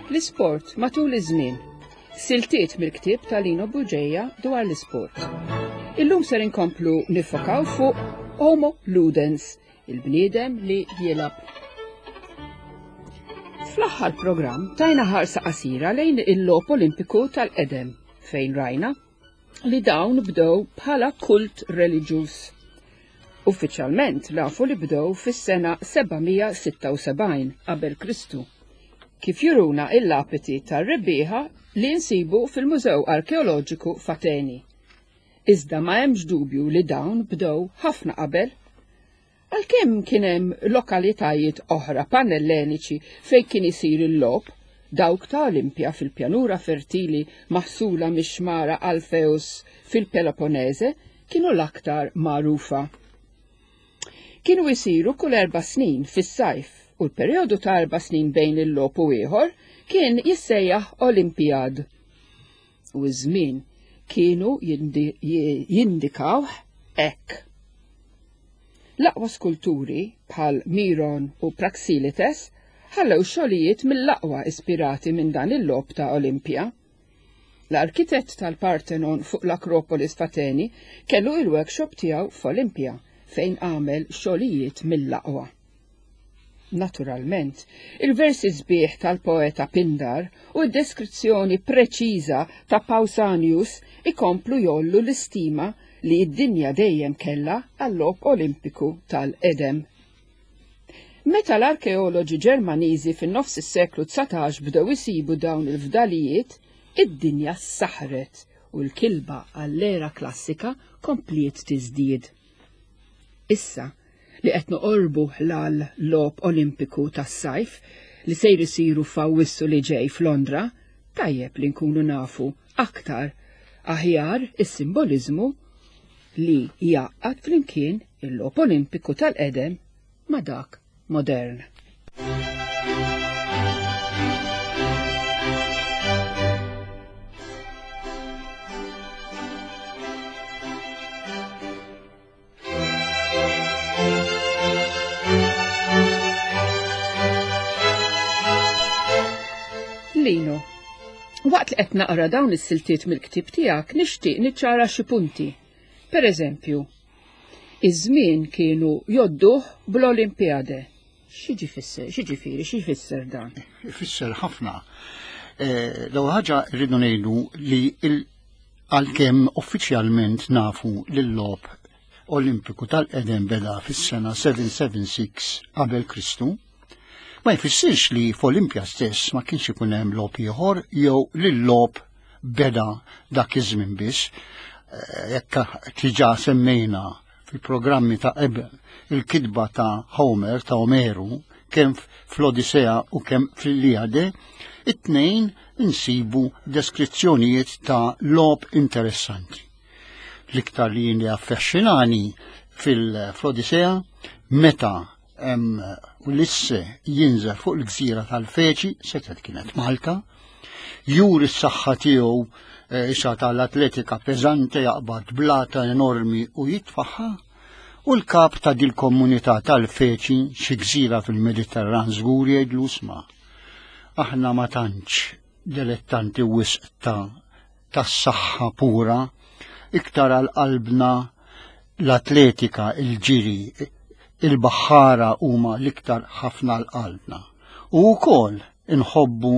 L-isport matul iż-żmien. Siltiet mill-ktieb ta' Lino Buġeja dwar l-isport. Illum ser inkomplu nifokaw fuq Homo Ludens, il-bniedem li jilab. Fl-aħħar programm tajna ħarsa qasira lejn il-logħob Olimpiku tal-qedem fejn rajna li dawn bdew bħala kult reliġjuż. Uffiċjalment nafu li bdew fis-sena 776 qabel Kristu. Kif juruna il-lapiti tar-rebbieħa li nsibu fil-Mużew Arkeoloġiku f'Ateni. Iżda ma hemmx dubju li dawn bdew ħafna qabel. Għalkemm kien hemm lokalitajiet oħra panelleniċi fejn kien isir il-logħob, dawk ta' Olimpja fil-pjanura fertili maħsula mix-xmara Alfeus fil-Peloponnese kienu l-aktar magħrufa. Kienu jsiru kull 4 snin fis-sajf u l-perjodu ta' 4 snin bejn il-logħob u ieħor kien jissejjaħ Olimpjad. U ż-żmien kienu jindikaw hekk. L-aqwa skulturi bħal Miron u Praxilites ħallew xogħlijiet mill-aqwa ispirati minn dan il-logħob ta' Olimpja. L-arkitett tal-Partenon fuq l-Akropolis f'Ateni kellu il-workshop tiegħu f'Olimpja fejn għamel xogħlijiet mill-aqwa. Naturalment, il-versi sbieħ tal-poeta Pindar u d-deskrizzjoni preċiża ta' Pausanius ikomplu jollu l-istima li d-dinja dejjem kella għall-logħob Olimpiku tal-qedem. Meta l-arkeoloġi Ġermaniżi fin-nofs is-seklu 19 bdew isibu dawn il-fdalijiet, id-dinja saħret u l-kilba għall-era klassika kompliet tiżdied. Issa li qed noqorbu l-logħob Olimpiku tas-sajf li sejr isiru f'Awwissu li ġej f'Londra, tajjeb li nkunu nafu aktar aħjar is-simboliżmu li jaqqad flimkien il-logħob Olimpiku tal-qedem ma' dak modern. Lino, waqt li qed naqra dawn is-siltiet mill-ktieb tiegħek nixtieq niċċara xi punti. Pereżempju, iż-żmien kienu jodduh bl-Olimpjade. X'jiġifieri, xi jfisser dan? Ifisser ħafna. L-ewwel ħaġa rridu ngħidu li għalkemm uffiċjalment nafu li l-logħob Olimpiku tal-qedem beda fis-sena 776 qabel Kristu, ma jfissirx li f'Olimpja stess ma kienx ikun hemm logħob ieħor jew li l-logħob beda dak iż-żmien biss. Jekk diġà semmejna fil-programmi ta' qabel il-kitba ta' Homer ta' Omeru kemm fl-Odissea u kemm fil-Iliade, it-tnejn insibu deskrizzjonijiet ta' logħob interessanti. L-iktar li jien affaxxinani fl-Odissea meta Ulisse jinżel fuq il-gżira tal-Feċi, sekret kienet Malta, juri s-saħħa tiegħu issa tal-atletika peżanti jaqbad blata enormi u jitfaħħa, u l-kap ta' dil-komunità tal-Feċi xi gżira fil-Mediterran żgur jgħidlu sma'. Aħna ma tantx dilettanti wisq tas-saħħa pura, iktar għal qalbna l-atletika, il-ġiri, il-baħħara huma l-iktar ħafna l-qalbna. U wkoll inħobbu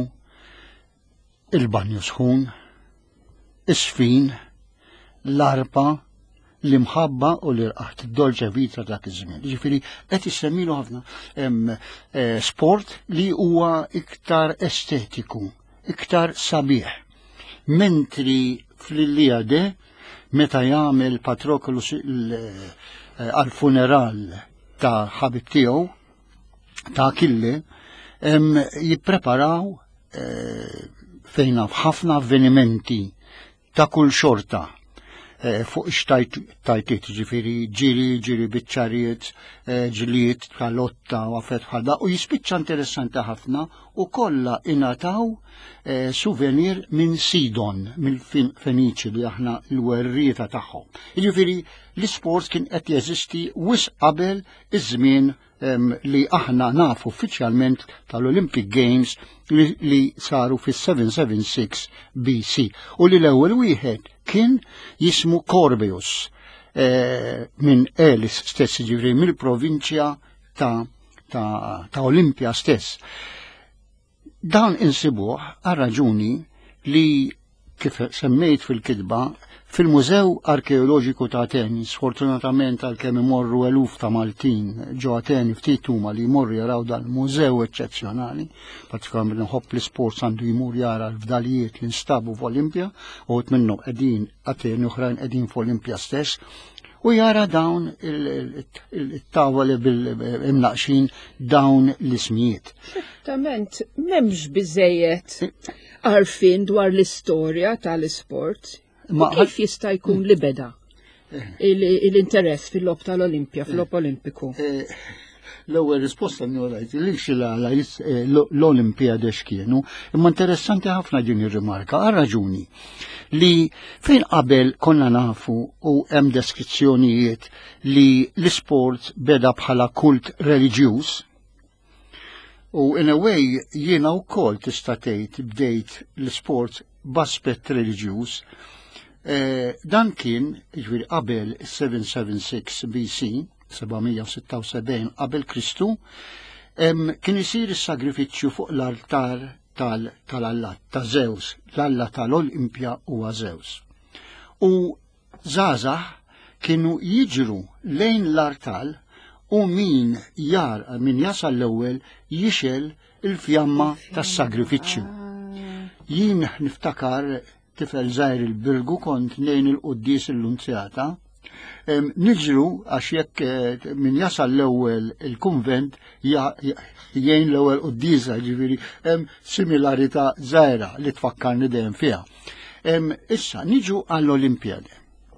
il-banju sħun, is-sfin, l-arpa, l-imħabba u l-irqaħt, id-dolċe vita dak iż-żmien. Ġifieri qed issemmilu ħafna sport li huwa iktar estetiku, iktar sabiħ. Mentri fl-Iliade meta jagħmel Patroklos għall-funeral ta' ħabib tiegħu ta' Achille jippreparaw fejn ħafna avvenimenti ta' kull xorta. fuq xtajtiet ġifiri ġiri biċċarijiet, ġiliet tal-lotta u għafet bħalda u jispiċċa interessanti ħafna u kollha ingħataw souvenir minn Sidon, mill-Feniċi li aħna l-werrieta tagħhom. Jiġifieri l-isport kien qed jeżisti wisq qabel iż-żmien li aħna nafu uffiċjalment tal-Olympic Games li saru fis-776 BC u li l-ewwel wieħed kien jismu Corbeus minn Elis stess, ġifri mill-provinċja ta' Olimpja stess. Dan insibuh għal raġuni li kif semmejt fil-kitba fil-Mużew Arkeoloġiku ta' Ateni. Sfortunatament għalkemm imorru eluf ta' Maltin ġo Ateni ftit huma li jmorru jaraw dan mużew eċċezzjonali, partikolarment nħobb l-isports għandu jmur jara l-fdalijiet li nstabu f'Olimpja, u minnhom qegħdin Ateni oħrajn qegħdin f'Olimpja stess, u jara dawn il-tavoli bil-imnaqxin dawn l-ismijiet. Certament, m'hemmx biżejjed għarfien dwar l-istorja tal-isport. Kif jista' jkun li beda l-interess fil-lob tal-Olimpja, fil-lob Olimpiku? L-ewwel risposta njorajt li l-Olimpjadi x'kienu, imma interessanti ħafna din ir-rimarka għal raġuni li fejn qabel konna nafu u hemm deskrizzjonijiet li l-isport beda bħala kult reliġjuż u in a way jiena wkoll tista' tgħid bdejt l-isport b'aspett reliġjuż. Dan kien ġifieri qabel 776 BC, 776 qabel Kristu, kien isir is-sagrifiċċju fuq l-altar tal-Allat, ta' Zeus, l-Alla tal-Olimpja huwa Zeus. U żgħażagħ kienu jiġru lejn l-artal u min jasal l-ewwel jixel il-fjamma tas-sagrifiċċju. Jien niftakar tifel żgħir il-Birgu kont nejn il-Qudies l-Unzjata, niġru għax jekk min jasal l-ewwel il-kunvent jgħin l-ewwel Qudiesa, ġifieri hemm similarità żgħira li tfakkarni dejjem fiha. Issa niġu għall-Olimpjadi.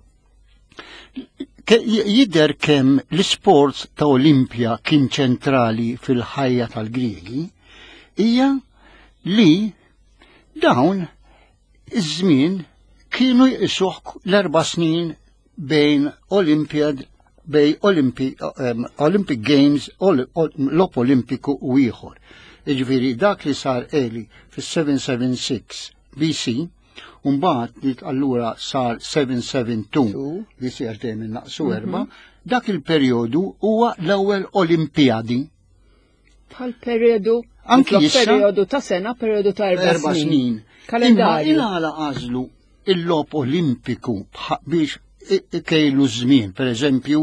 Jidher kemm l-isport ta' Olimpja kien ċentrali fil-ħajja tal-Griegi hija li dawn iż-żmien kienu jqisuh l-4 snin bejn Olympic Games, l-op Olimpiku u ieħor. Jiġifieri dak li sar eli fis-776 BC, u mbagħad li allura sar 772 BC għax dejjem innaqsu erba', dak il-perjodu huwa l-ewwel Olimpjadi. Bħal perjodu anki issa perjodu ta' sena, perjodu ta' 4 snin. Kalendarju. Imma għala għażlu il-lob Olimpiku biex kejlu żmien, pereżempju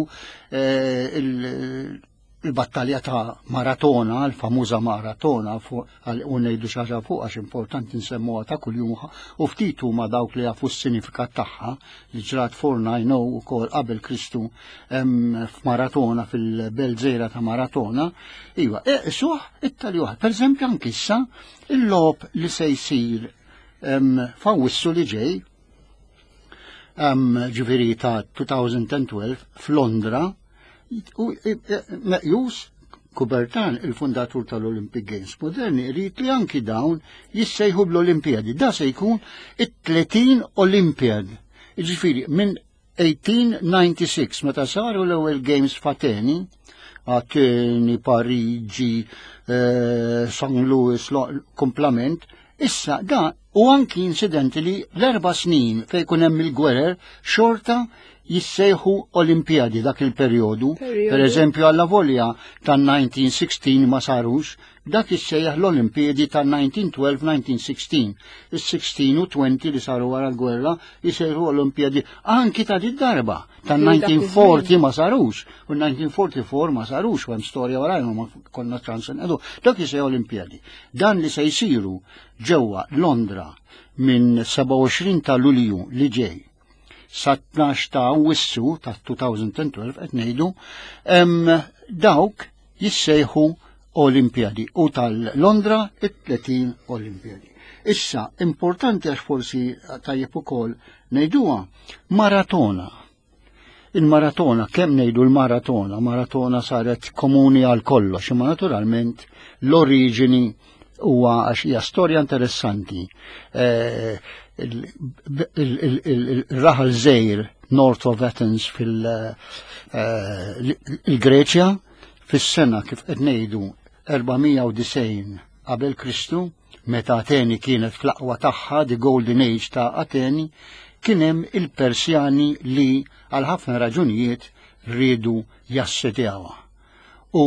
il-battalja ta' Maratona, l-famuża Maratona, u ngħidu xi ħaġa fuq għax importanti nsemmuha ta' kuljum u ftit huma dawk li jafu s-sinifikat tagħha li ġrat 490 ukoll qabel Kristu f'Maratona fil-Belżera ta' Maratona. Iva, suħ it-tali waħed. Pereżempju anke issa il-lob li se jsir f'Awwissu li ġej ġifieri ta' 2012 f'Londra u meqjus Kubertan, il-fundatur tal-Olympic Games moderni, rrit li anki dawn jissejħu bl-Olimpjadi. Da se jkun it-30 Olimpjad. Ġifieri minn 1896 meta saru l-ewwel Games f'Ateni, Ateni, Pariġi, St. Louis, komplement, issa da u anki incidenti li l-4 snin fejn kun hemm il-gwerer xorta jissejħu Olimpjadi dak il-perjodu. Per eżempju għalla volja tan-1916 ma sarux, dak jissejjaħ l-Olimpjadi tan-1912-1916. Is-16 u 20 li saru wara l-gwerra jissejħu Olimpjadi anki ta' darba. Tan-1940 ma sarux, u 1944 ma sarux, u hemm storja warajhom ma konna ċansen edu. Dak jissejħu Olimpjadi. Dan li se jsiru ġewwa Londra minn 27 ta' Lulju li ġej sa 12 ta' Awwissu ta' 2012 qed ngħidu dawk jissejħu Olimpjadi u tal-Londra it-30 Olimpjadi. Issa importanti għax forsi tajjeb ukoll ngħiduha maratona. Il-maratona, kemm ngħidu l-maratona? Maratona saret komuni għal kollox, imma naturalment l-oriġini huwa għax hija storja interessanti. Il-raħal żgħir north of Athens fil-Greċja fis-sena kif qed ngħidu 490 qabel Kristu, meta Ateni kienet fl-aqwa tagħha, the Golden Age ta' Ateni, kien hemm il-Persjani li għal ħafna raġunijiet rridu jassetjawha. U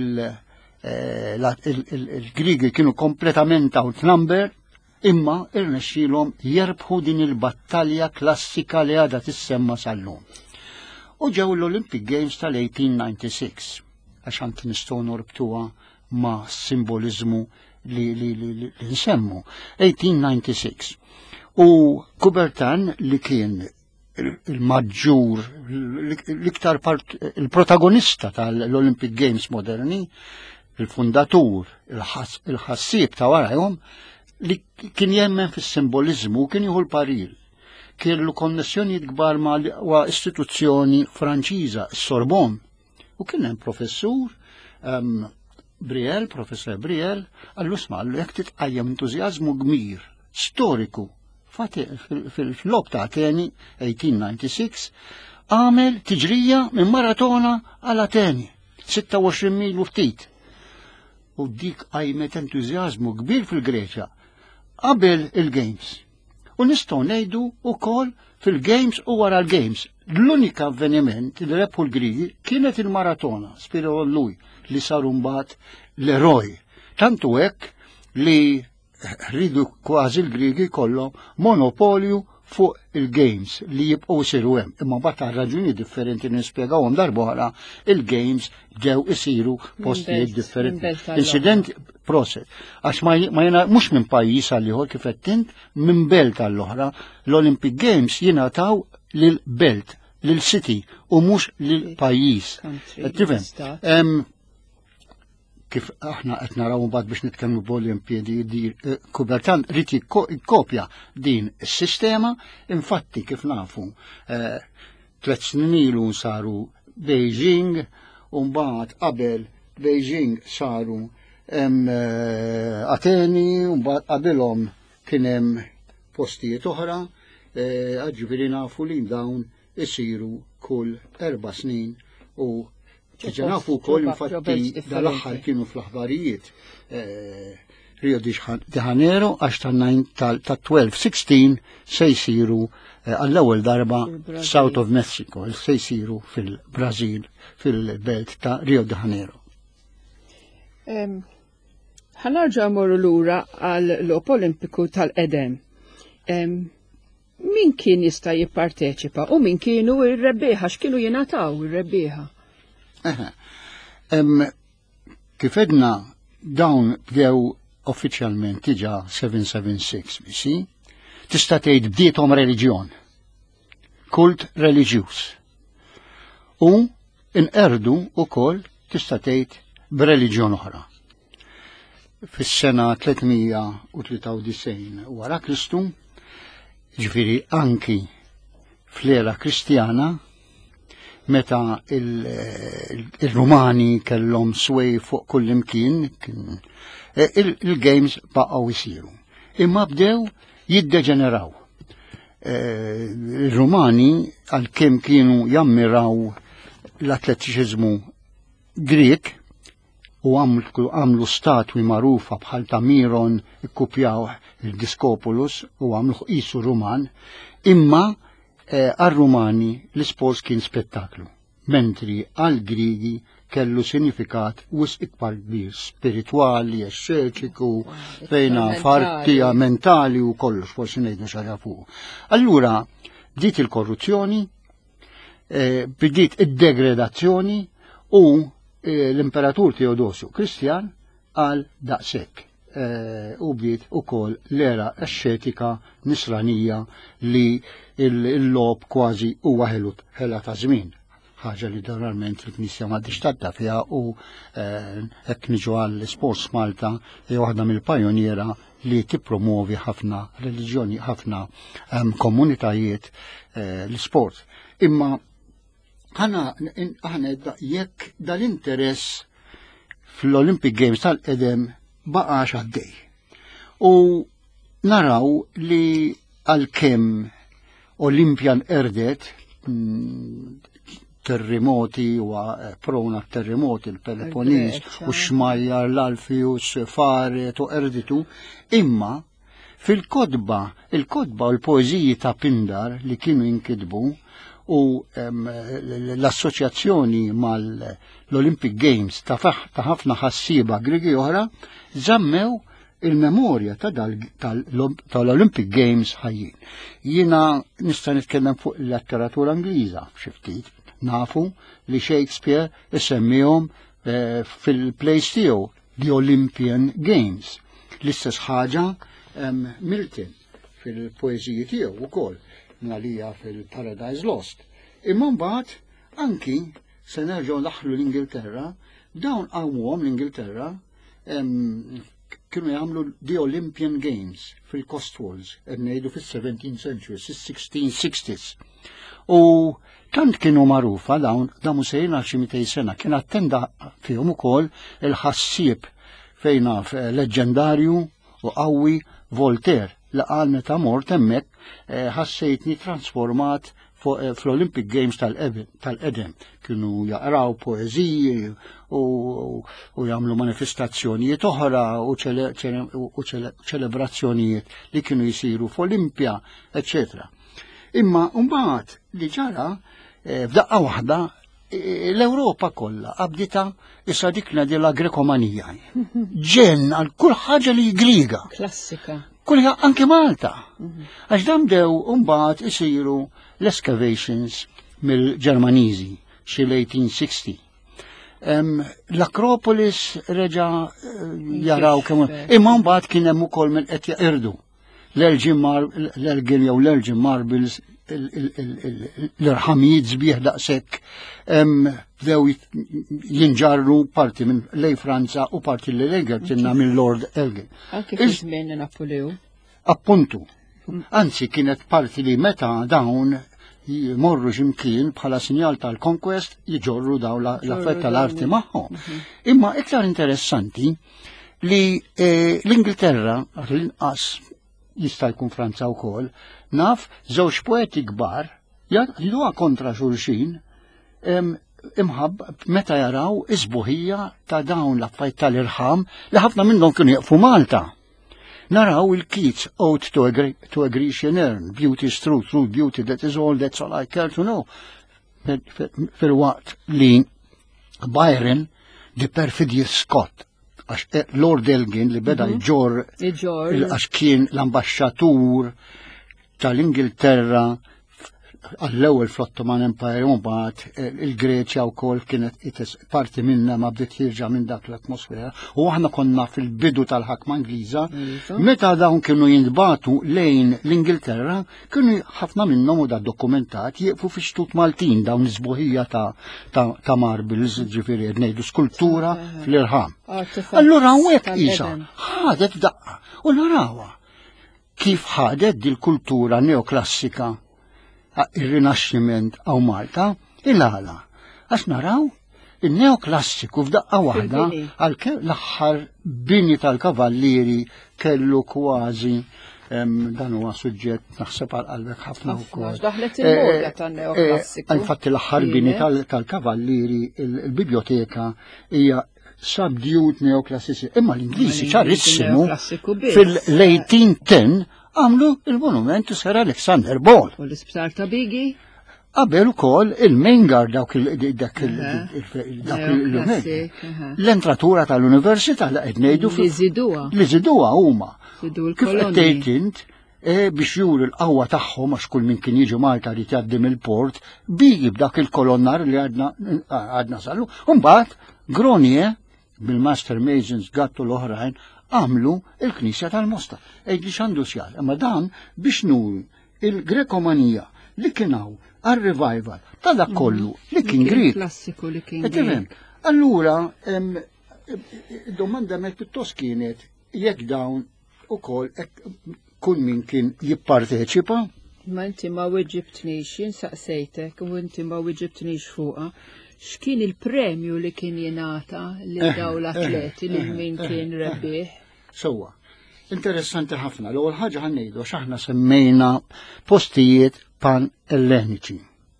il-Grigi kienu kompletament outnumbered, imma irnexxielhom jerbħu din il-battalja klassika li għadha tissemma sal-lum. U ġew l-Olympic Games tal-1896, għax anki nistgħu norbtuha ma' simbolizmu li nsemmu. 1896. U Coubertin li kien il-maġġur, l-iktar il-protagonista tal-Olympic Games moderni, il-fundatur, il-ħassib ta' warajhom, li kien jemmen fis-simbolizmu, kien jieħu l-parir. Kellu konnessjonijiet kbar ma' istituzzjoni Franċiża, s-Sorbonne. U kien hemm professur Briel, professor Briel, għallu smallu jekk titqajjem entużjażmu kbir, storiku, fil-lob ta' Ateni 1896, għamel tiġrija minn maratona għal Ateni, 26 mil u ftit. U dik għajmet entużjażmu kbir fil-Greċja, qabel il-Games. U nistgħu ngħidu wkoll fil-Games u wara l-Games. L-unika avveniment li rebħu l-Grigi kienet il-maratona, spiraw lui li saru mbagħad l-eroj. Tantu hekk li rridu kważi l-Grigi kollhom monopolju fuq il-Games li jibqgħu isiru hemm. Imma mbagħad raġuni differenti nispjegawhom darb'oħra, il-Games ġew isiru postijiet differenti. Incident process. Għax ma jena mhux minn pajjiż għal ieħor kif qed int minn belt għall-oħra, l-Olympic Games jingħataw lil belt, lil city u mhux lil pajjiż. Tifhem? Kif aħna qed naraw mbagħad biex nitkellmu b'Olimpjadi Coubertin rid jikkopja din is-sistema, infatti kif nafu 3 snin ilu saru Beijing u mbagħad qabel Beijing saru Ateni u mbagħad qabilhom kien hemm postijiet oħra, ġifieri nafu li dawn isiru kull 4 snin u ġenafu kol infatti dal-axħar kienu fl-aħbarijiet Rio de Janeiro għax tal-12-16 se jisiru għall-ewwel darba South of Mexico, se jisiru fil-Brazil fil-belt ta' Rio de Janeiro. Ħanarġa morru lura għall-lop Olimpiku tal-Eden. Min kien jista' jipparteċipa u min kienu ir-rebbieħa, x'kienu jingħataw ir-rebbieħa? Kif edna dawn bdew uffiċjalment diġà 776 BC, tista' tgħid bdiethom reliġjon, kult reliġjuż. U inqerdu wkoll tista' tgħid b'reliġjon oħra. Fis-sena 393 wara Kristu, ġifieri anki fl-era Kristjana, meta il-Rumani kellhom swej fuq kull imkien, il-Games baqgħu jsiru. Imma bdew jiddeġeneraw. Il-Rumani għalkemm kienu jammiraw l-atletiċiżmu Grek u għamlu statwi magħrufa bħal ta' Miron ikkupjaw il-Diskopolus u għamlu qisu Ruman, imma għal-Rumani l-isports kien spettaklu, mentri għal-Grigi kellu sinifikat wis ikbar kbir, spirituali, esċetiku, fejna fartija mentali u kollox, forsi ngħidu xaġa fuq. Allura, bdiet il-korruzzjoni, bdiet id-degradazzjoni u l-imperatur Teodosju Kristjan għal daqshekk. U bdiet ukoll l-era esċetika nisranija li l-lob kważi huwa ħela ta' żmien. Ħaġa li normalment il-Knisja m'għadix tadda fiha u hekk niġu għall-sports Malta hija waħda mill-pajoniera li tippromovi ħafna reliġjoni, ħafna komunitajiet l-sport. Imma ħana jekk dal-interess fl-Olympic Games tal-qedem baqax għaddej. U naraw li għal-kem Olympian erdet terremoti u prona terremoti il-Peloponnes u xmajjar l-Alfius faret u erditu, imma fil-kodba, il-kodba u l-poeziji ta' Pindar li kienu jinkidbu u l-assoċjazzjoni mal-Olympic Games ta' ħafna ħassiba Grigi oħra żammew il-memorja tal-Olympic Games ħajjin. Jiena nista' nitkellem fuq il-letteratura Ingliża xi ftit. Nafu li Shakespeare isemmihom fil-plays tiegħu The Olympian Games. L-istess ħaġa Milton fil-poeżiji tiegħu wkoll nalija fil-Paradise Lost. Imma mbagħad anki se nerġgħu naħlu l-Ingilterra, dawn qawmuhom l-Ingilterra kienu jagħmlu the Olympian Games fil-Cotswolds, ngħidu fis-17th century, fis-1660s. U tant kienu magħrufa dawn musejjin għal xi 200 sena, kien attenda fihom ukoll il-ħassieb fejn naf leġġendarju u qawwi Voltaire li qal meta mort hemmhekk ħassejtni trasformat fl-Olympic Games tal-qedem. Kienu jaqraw poeżiji u jagħmlu manifestazzjonijiet oħra u ċelebrazzjonijiet li kienu jisiru f'Olimpja, etc. Imma mbagħad li ġara f'daqqa waħda l-Ewropa kollha qabdita issa dik la Grekomanija. Ġen għal kull ħaġa li Griega. Klassika. Kulħa anke Malta. Għax dan bdew mbagħad isiru l-excavations mill-Ġermaniżi xi l-1860. L-Akropolis reġa jaraw kemm imma mbagħad kien hemm ukoll minn qed jaqirdu l-Elgin jew l-Elgin Marbles l-irħamijiet sbieħ daqshekk bdew jinġarru parti minn lej Franza u parti li Elgin minn Lord Elgin. Anke fi żmien Napolew. Appuntu. Anzi kienet parti li meta dawn jmorru x'imkien bħala sinjal tal-conquest jiġorru dawn l-affett tal-arti magħhom. Imma iktar interessanti li l-Ingilterra l-inqas jista' jkun Franza wkoll naf żewġ poeti kbar jgħiduha kontra xulxin imħabba meta jaraw isbuħija ta' dawn l-affarijiet tal-irħam li ħafna minnhom kienu jaqfu Malta. Naraw il-Keats Ode to a Grecian Urn, Beauty is true, true beauty, that is all, that's all I care to know. Fil-waqt li Byron, The Perfidious Scot, għax Lord Elgin li beda jġor għax kien l-ambasċatur tal-Ingilterra għall-ewwel fl-Ottoman Empire u mbagħad il-Greċja wkoll kienet parti minna ma bdiet jirġa' minn dak l-atmosfera u aħna konna fil-bidu tal-ħakma Ingliża meta dawn kienu jinbagħtu lejn l-Ingilterra kienu ħafna minnhom u da dokumentat jieqfu fi xtut Maltin dawn iż-sbuħija ta' marbles ġifieri ngħidu skultura fl-irħam. Allura hekk isa ħadet daqqa u narawha kif ħadet dil-kultura neoklassika il-Rinaxximent għaw Malta, il-għala. Għax naraw, il-neoklassiku f'daqqa waħda, l-axħar bini tal-kavallieri kellu kważi, dan huwa suġġett naħseb għal-qalbek ħafna wkoll. Daħlet il-moda tan-neoklassiku. Infatti l-axħar bini tal-kavallieri, il-biblioteka hija subdued neoklassisi. Imma l-Ingliżi ċarissimu fil-1810 għamlu il-monument u Sir Alexander Ball. U l-isptar ta' Bigi? Qabel ukoll il-main guard dak l-entratura tal-Università li qed ngħidu li żiduha huma. Kif qed tgħid int biex juru l-qawwa tagħhom għax kull min kien jiġu Malta li tgħaddim il-port, Bigi b'dak il-kolonnar li għadna salu, u mbagħad Gronier bil-Master Masons Gattu l-oħrajn għamlu il-Knisja tal-Mosta. Ejdi xandu xjal, imma dan biex nuri il-Grekomanija li kienaw għal-revival ta' dak kollu li kien Grik. Klassiku li kien Grik. Allura, domanda mek pittos kienet jekk dawn ukoll kull min kien jipparteċipa. Ma inti ma weġibtnix, jinsaqsejtek, u inti ma weġibtnix fuqa. X'kien il-premju li kien jingħata lil daw l-atleti li min kien rebbieħ? Sewwa. Interessanti ħafna. L-ewwel ħaġa ħannejdu x'aħna semmejna postijiet pan-elleniċi.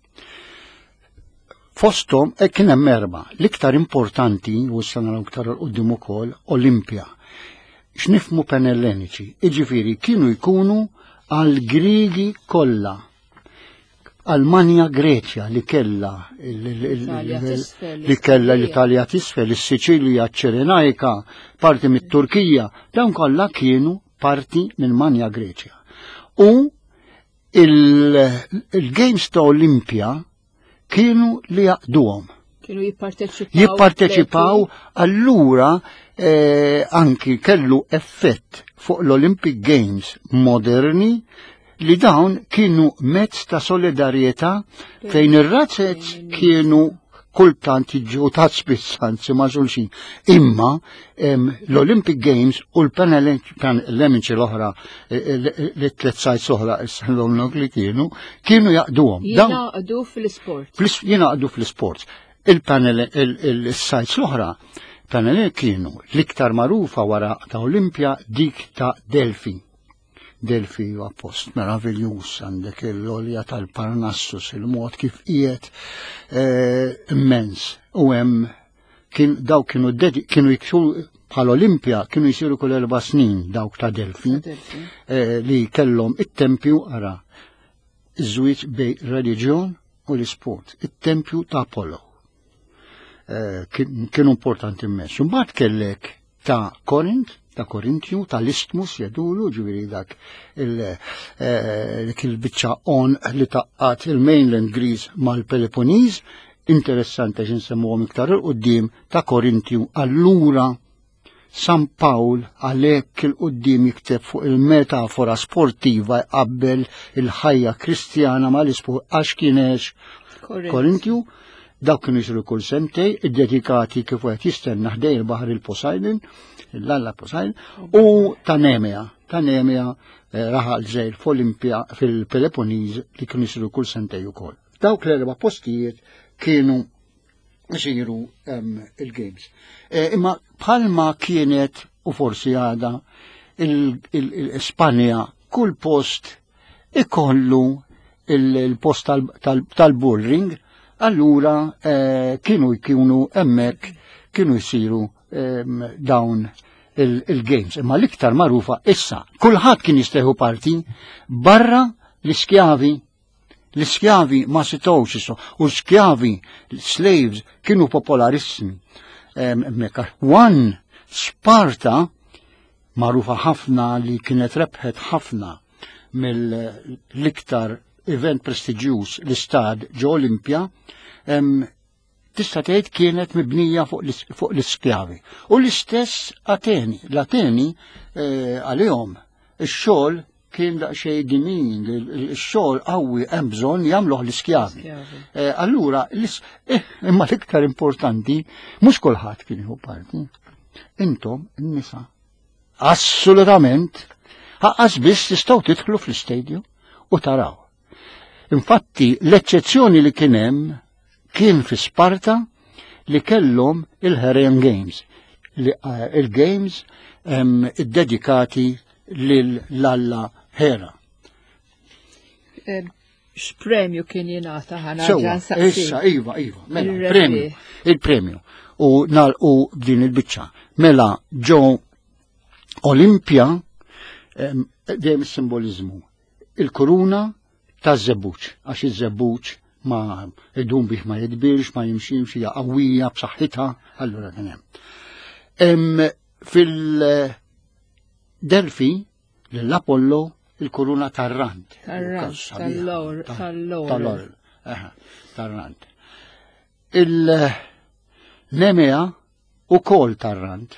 Fosthom kien hemm erba'. L-iktar importanti u issa naraw iktar qudiem ukoll Olimpja. X'nifhmu pan-elleniċi? Jiġifieri kienu jkunu għal-Griegi kollha. Almanja, Greċja li kella l-Italja t'isfel, is-Siċilja, ċ-Cirenajka, parti mit-Turkija, dawn kollha kienu parti minn Manja Greċja. U il-Games ta' Olimpja kienu li jaqduhom. Kienu jipparteċipaw, allura anki kellu effett fuq l-Olympic Games moderni li dawn kienu mezz ta' solidarjetà fejn ir-razzezz kienu kultant jiġu ta' spissanzi ma' xulxin. Imma l-Olympic Games u l-Paralympics l-oħra, l-tlet sajts oħra li kienu jaqduhom. Jinaqdu fil-sport. Jinaqdu fil-sport. Il-sajts l-oħra kienu l-iktar magħrufa wara ta' Olimpja dik ta' Delfi. Delfi huwa post meravigliuż għandek il-olja tal-Parnassus, il-mod kif qiegħed immens. U hemm daw kienu jiksru bħal Olimpja kienu jsiru kull 4 snin dawk ta' Delfi li kellhom it-tempju ara iż-żwieġ bejn reliġjon u l-isport, it-tempju ta' Apollo. Kienu importanti immens. Mbagħad kellek ta' Korintju, tal-Istmus jedulu, ġiviri dak il-bicċa on li taqqat il-mainland Greece mal-Peloponiż, interessanti xinsemmuhom iktar il-qoddim ta' Korintju. Allura San Pawl għalhekk il-qoddim jikteb fuq il-metafora sportiva qabbel il-ħajja kristjana mal-ispu għax kienex Korintju. Dawk kienu jisiru kull sentej, id-dedikati kif wieħed jistenna ħdej il-baħar il-Poseidon, l-alla Poseidon, u ta' Nemea raħal żejr f'Olimpja fil-Peloponiż li kienu jisiru kull sentej ukoll. Dawk l-erba' postijiet kienu jisiru il-Games. Imma bħalma kienet u forsi għada il-Spanja kull post ikollu il-post tal-bullring. Allura kienu hemmhekk kienu jsiru dawn il-games. Imma l-iktar magħrufa issa kulħadd kien jistieħu parti barra l-iskjavi. L-iskjavi ma setgħux isu u l-iskjavi slaves kienu popolarissimi. Sparta magħrufa ħafna li kienet rebħet ħafna mill-iktar event prestiġjuż l-istad ġo Olimpja, tista' tgħid kienet mibnija fuq l-iskjavi. U l-istess Ateni. L-Ateni għalihom ix-xogħol kien daqsxejn dimin, ix-xogħol qawwi hemm bżonn jagħmluh l-iskjavi. Allura imma l-iktar importanti mhux kulħadd kien jieħu parti. Intom in-nisa assolutament ħaqqas biss tistgħu tidħlu fl-istadium u taraw. Infatti l-eċċezzjoni li kien hemm kien fi Sparta li kellhom il-Heraean Games. Il-Games id-dedikati lil-Alla Hera. X'premju kien jingħata ħana issa, iva, mela, il-premju. U nagħlqu din il-biċċa. Mela ġo Olimpja dejjem is-simbolizmu. Il-kuruna ta' żebbuċ, għax iż-żebbuċ ma idum bih ma jidbirx, ma jimximx, hija qawwija b'saħħitha, allura kien hemm. Fil-Delfi lill-Apollo il-kuruna tar-rant. Tal-lowr. Tar-rant. Il-Nemea ukoll tar-rant.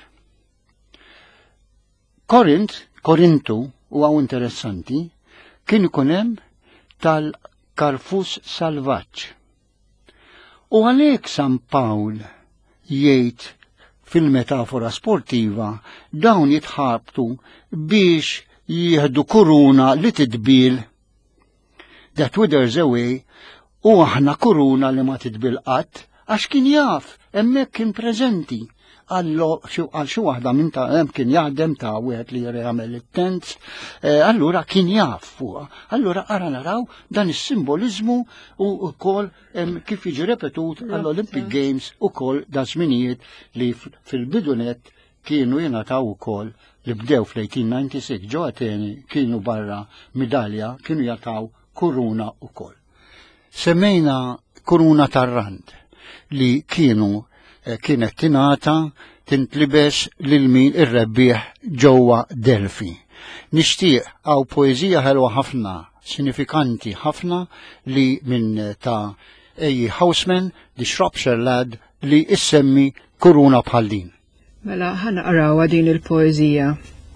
Korintu huwa interessanti, kien ikun hemm tal-karfus salvaġġ. U għalhekk San Pawl jgħid fil-metafora sportiva dawn jitħabtu biex jieħdu kuruna li tidbil that withers away u aħna kuruna li ma tidbil qatt għax kien jaf hemmhekk kien preżenti għal xi waħda minn ta' hemm kien jaħdem ta' wieħed li jagħmel it-tents, allura kien jaf fuqha. Allura ara naraw dan is-simboliżmu u wkoll kif jiġi repetut għall-Olympic Games ukoll da' żminijiet li fil-bidunet kienu jingħataw ukoll li bdew fl-1896 ġo Ateni kienu barra midalja kienu jagħtaw kuruna ukoll. Semmejna kuruna tar-rand li kienet tingħata tintlibes lil min irrebbieħ ġewwa Delfi. Nixtieq għaw poeżija ħelwa ħafna, sinifikanti ħafna li minn ta' A.E. Housman, The Shropshire Lad, li issemmi kuruna bħal din. Mela ħana qrawha din il-poeżija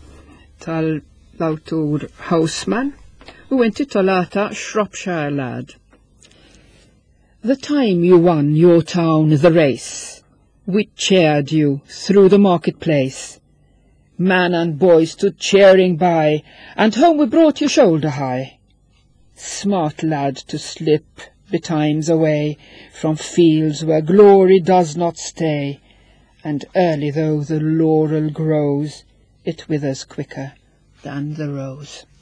tal-awtur Housman u intitolata Shropshire Lad. The time you won your town the race, we cheered you through the marketplace. Man and boy stood cheering by, and home we brought you shoulder high. Smart lad to slip betimes away from fields where glory does not stay, and early though the laurel grows, it withers quicker than the rose.